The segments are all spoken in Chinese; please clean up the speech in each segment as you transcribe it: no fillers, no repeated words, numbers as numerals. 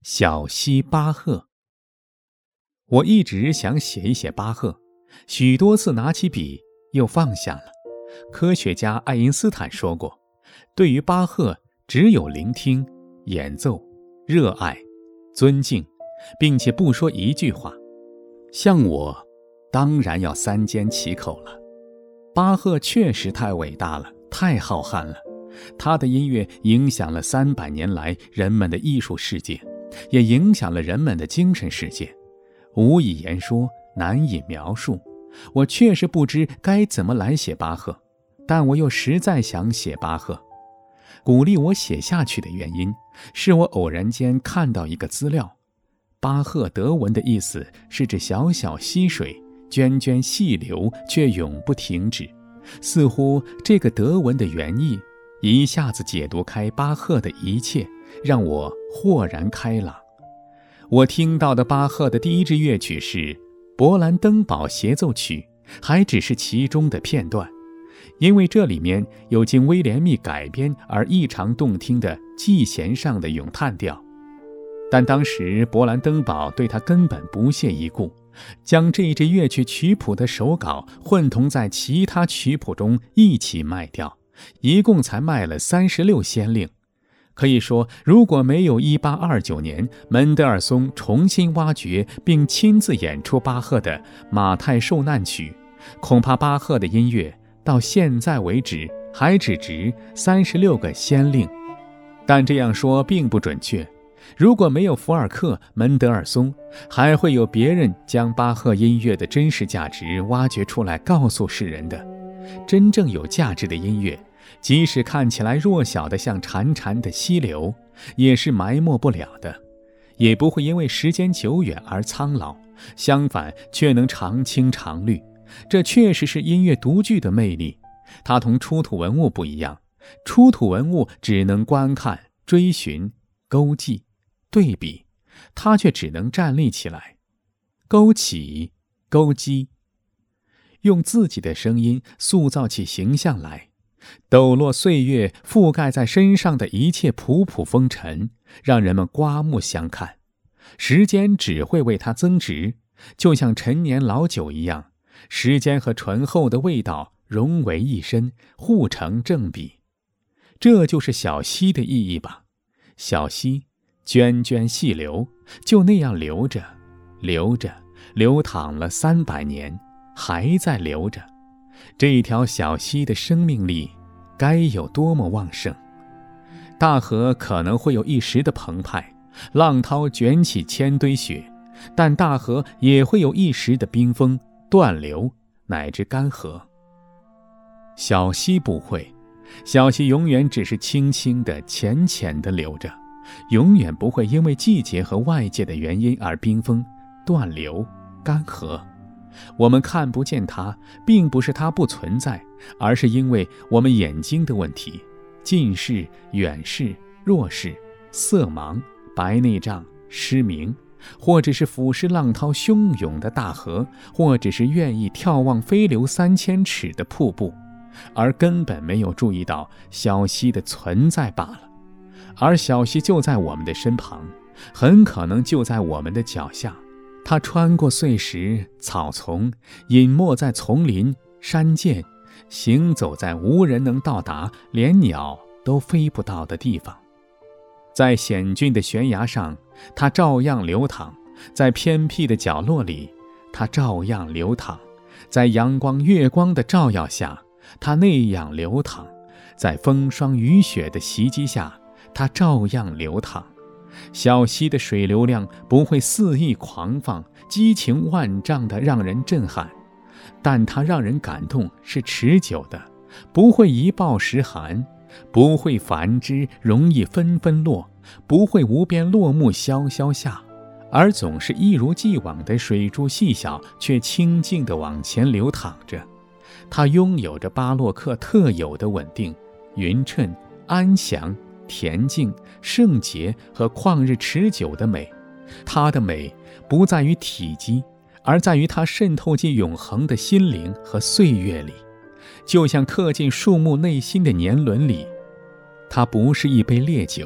小溪巴赫。我一直想写一写巴赫，许多次拿起笔又放下了。科学家爱因斯坦说过，对于巴赫只有聆听、演奏、热爱、尊敬，并且不说一句话。像我，当然要三缄其口了。巴赫确实太伟大了，太浩瀚了。他的音乐影响了300年来人们的艺术世界，也影响了人们的精神世界，无以言说，难以描述。我确实不知该怎么来写巴赫，但我又实在想写巴赫。鼓励我写下去的原因，是我偶然间看到一个资料，巴赫德文的意思是指小小溪水，涓涓细流，却永不停止。似乎这个德文的原意一下子解读开巴赫的一切，让我豁然开朗。我听到的巴赫的第一支乐曲是勃兰登堡协奏曲，还只是其中的片段，因为这里面有经威廉密改编而异常动听的 G 弦上的咏叹调。但当时勃兰登堡对他根本不屑一顾，将这一支乐曲曲谱的手稿混同在其他曲谱中一起卖掉，一共才卖了36先令。可以说，如果没有1829年门德尔松重新挖掘并亲自演出巴赫的马太受难曲，恐怕巴赫的音乐到现在为止还只值36个先令。但这样说并不准确，如果没有福尔克、门德尔松，还会有别人将巴赫音乐的真实价值挖掘出来告诉世人的。真正有价值的音乐，即使看起来弱小的像潺潺的溪流，也是埋没不了的，也不会因为时间久远而苍老，相反却能长青长绿。这确实是音乐独具的魅力。它同出土文物不一样，出土文物只能观看、追寻、勾记、对比，它却只能站立起来，勾起、勾击，用自己的声音塑造起形象来。抖落岁月覆盖在身上的一切仆仆风尘，让人们刮目相看。时间只会为它增值，就像陈年老酒一样，时间和醇厚的味道融为一身，互成正比。这就是小溪的意义吧。小溪涓涓细流，就那样流着，流着，流淌了300年，还在流着。这一条小溪的生命力该有多么旺盛！大河可能会有一时的澎湃，浪涛卷起千堆雪，但大河也会有一时的冰封、断流乃至干涸。小溪不会，小溪永远只是轻轻的、浅浅的流着，永远不会因为季节和外界的原因而冰封、断流、干涸。我们看不见它，并不是它不存在，而是因为我们眼睛的问题，近视、远视、弱视、色盲、白内障、失明，或者是俯视浪涛汹涌的大河，或者是愿意眺望飞流3000尺的瀑布，而根本没有注意到小溪的存在罢了。而小溪就在我们的身旁，很可能就在我们的脚下。它穿过碎石、草丛，隐没在丛林、山涧，行走在无人能到达、连鸟都飞不到的地方。在险峻的悬崖上，它照样流淌；在偏僻的角落里，它照样流淌；在阳光、月光的照耀下，它那样流淌；在风霜雨雪的袭击下，它照样流淌。小溪的水流量不会肆意狂放，激情万丈的让人震撼，但它让人感动，是持久的，不会一暴十寒，不会繁枝容易纷纷落，不会无边落木萧萧下，而总是一如既往的水珠细小，却清静地往前流淌着。它拥有着巴洛克特有的稳定、匀称、安详、恬静、圣洁和旷日持久的美。它的美不在于体积，而在于它渗透进永恒的心灵和岁月里，就像刻进树木内心的年轮里。它不是一杯烈酒，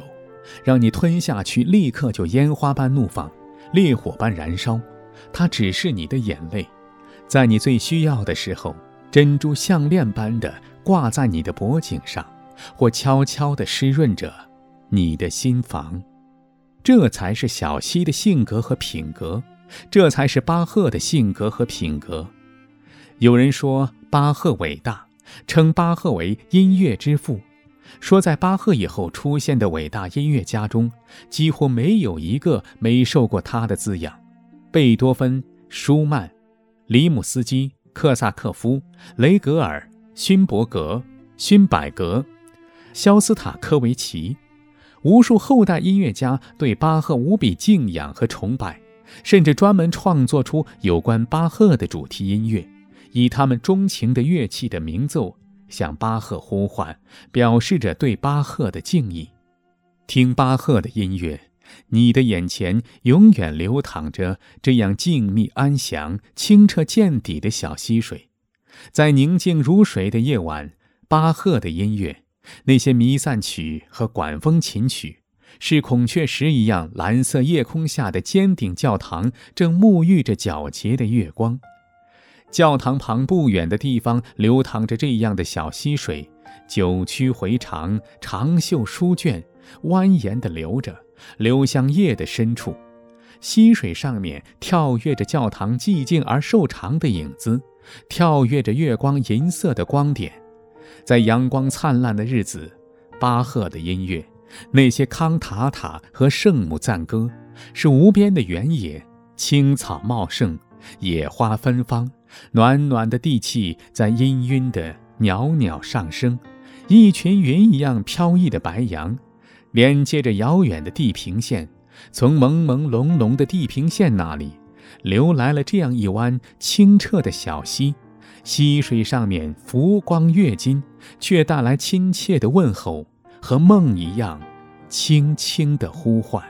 让你吞下去立刻就烟花般怒放，烈火般燃烧。它只是你的眼泪，在你最需要的时候，珍珠项链般的挂在你的脖颈上，或悄悄地湿润着你的心房。这才是小溪的性格和品格，这才是巴赫的性格和品格。有人说巴赫伟大，称巴赫为音乐之父，说在巴赫以后出现的伟大音乐家中，几乎没有一个没受过他的滋养。贝多芬、舒曼、里姆斯基、克萨克夫、雷格尔、勋伯格、勋柏格、肖斯塔科维奇，无数后代音乐家对巴赫无比敬仰和崇拜，甚至专门创作出有关巴赫的主题音乐，以他们钟情的乐器的鸣奏向巴赫呼唤，表示着对巴赫的敬意。听巴赫的音乐，你的眼前永远流淌着这样静谧安详、清澈见底的小溪水。在宁静如水的夜晚，巴赫的音乐，那些弥散曲和管风琴曲，是孔雀石一样蓝色夜空下的尖顶教堂正沐浴着皎洁的月光。教堂旁不远的地方流淌着这样的小溪水，九曲回肠，长袖书卷，蜿蜒地流着，流向夜的深处。溪水上面跳跃着教堂寂静而瘦长的影子，跳跃着月光银色的光点。在阳光灿烂的日子，巴赫的音乐，那些康塔塔和圣母赞歌，是无边的原野，青草茂盛，野花芬芳，暖暖的地气在氤氲的袅袅上升，一群云一样飘逸的白杨，连接着遥远的地平线。从朦朦胧胧的地平线那里，流来了这样一湾清澈的小溪，溪水上面浮光跃金，却带来亲切的问候，和梦一样轻轻的呼唤。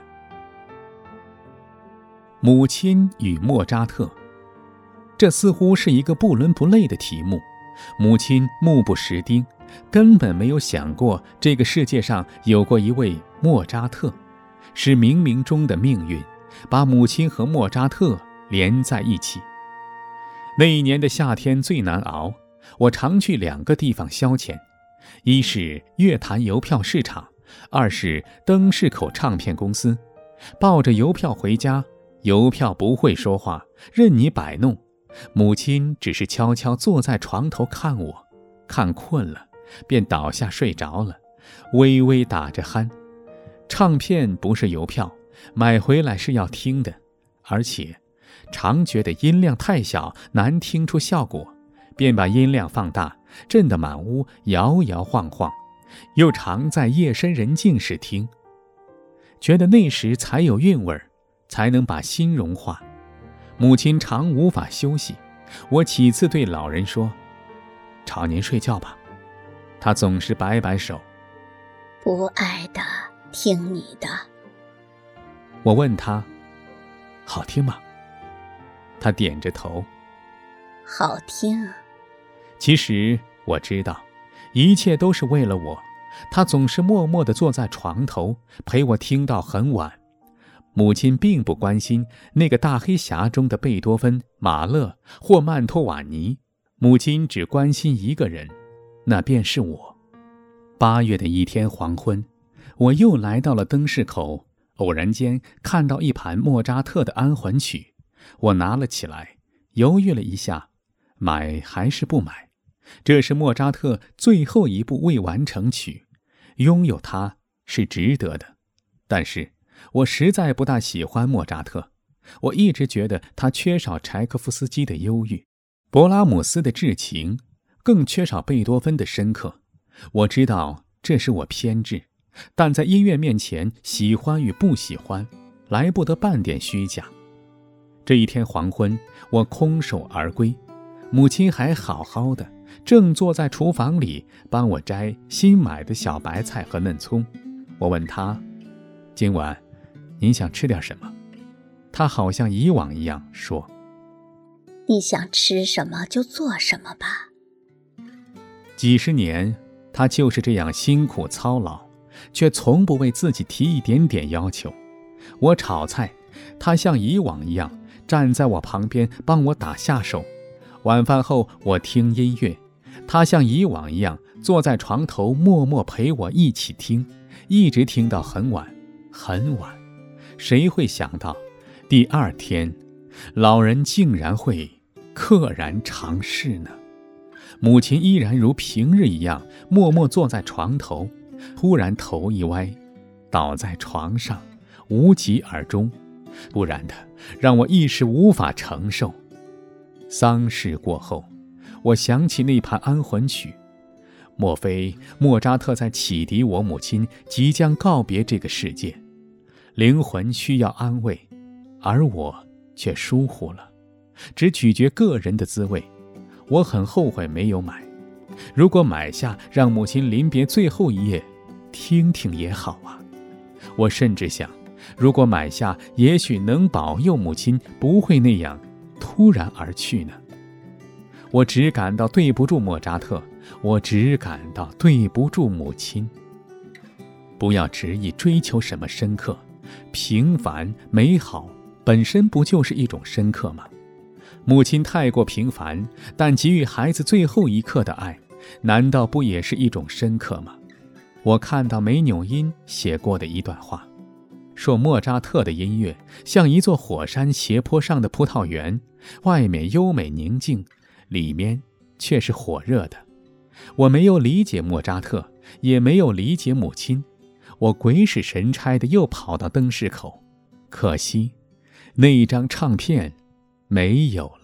母亲与莫扎特，这似乎是一个不伦不类的题目。母亲目不识丁，根本没有想过这个世界上有过一位莫扎特，是冥冥中的命运把母亲和莫扎特连在一起。那一年的夏天最难熬，我常去2个地方消遣，一是乐坛邮票市场，二是灯市口唱片公司。抱着邮票回家，邮票不会说话，任你摆弄。母亲只是悄悄坐在床头看我，看困了，便倒下睡着了，微微打着鼾。唱片不是邮票，买回来是要听的，而且常觉得音量太小，难听出效果，便把音量放大，震得满屋摇摇晃晃。又常在夜深人静时听，觉得那时才有韵味，才能把心融化。母亲常无法休息，我几次对老人说：“吵您睡觉吧。”他总是摆摆手：“ 不爱的，听你的。” 我问他：“好听吗？”他点着头：“ 好听。” 其实我知道，一切都是为了我。他总是默默地坐在床头，陪我听到很晚。母亲并不关心那个大黑匣中的贝多芬、马勒或曼托瓦尼，母亲只关心一个人，那便是我。8月的一天黄昏，我又来到了灯市口，偶然间看到一盘莫扎特的安魂曲，我拿了起来，犹豫了一下，买还是不买。这是莫扎特最后一部未完成曲，拥有它是值得的。但是我实在不大喜欢莫扎特，我一直觉得他缺少柴可夫斯基的忧郁，勃拉姆斯的至情，更缺少贝多芬的深刻。我知道这是我偏执，但在音乐面前，喜欢与不喜欢来不得半点虚假。这一天黄昏，我空手而归，母亲还好好的，正坐在厨房里帮我摘新买的小白菜和嫩葱。我问她：“今晚您想吃点什么？”她好像以往一样说：“ 你想吃什么就做什么吧。” 几十年，她就是这样辛苦操劳， 却从不为自己提一点点要求。我炒菜，他像以往一样站在我旁边帮我打下手；晚饭后我听音乐，他像以往一样坐在床头默默陪我一起听，一直听到很晚很晚。谁会想到第二天老人竟然会溘然长逝呢？母亲依然如平日一样默默坐在床头，突然头一歪，倒在床上，无疾而终。突然的让我一时无法承受。丧事过后，我想起那盘安魂曲，莫非莫扎特在启迪我母亲即将告别这个世界，灵魂需要安慰，而我却疏忽了，只咀嚼个人的滋味。我很后悔没有买，如果买下，让母亲临别最后一夜听听也好啊。我甚至想，如果买下，也许能保佑母亲不会那样突然而去呢。我只感到对不住莫扎特，我只感到对不住母亲。不要执意追求什么深刻，平凡美好本身不就是一种深刻吗？母亲太过平凡，但给予孩子最后一刻的爱，难道不也是一种深刻吗？我看到梅纽因写过的一段话，说莫扎特的音乐像一座火山斜坡上的葡萄园，外面优美宁静，里面却是火热的。我没有理解莫扎特，也没有理解母亲，我鬼使神差的又跑到灯市口，可惜那一张唱片没有了。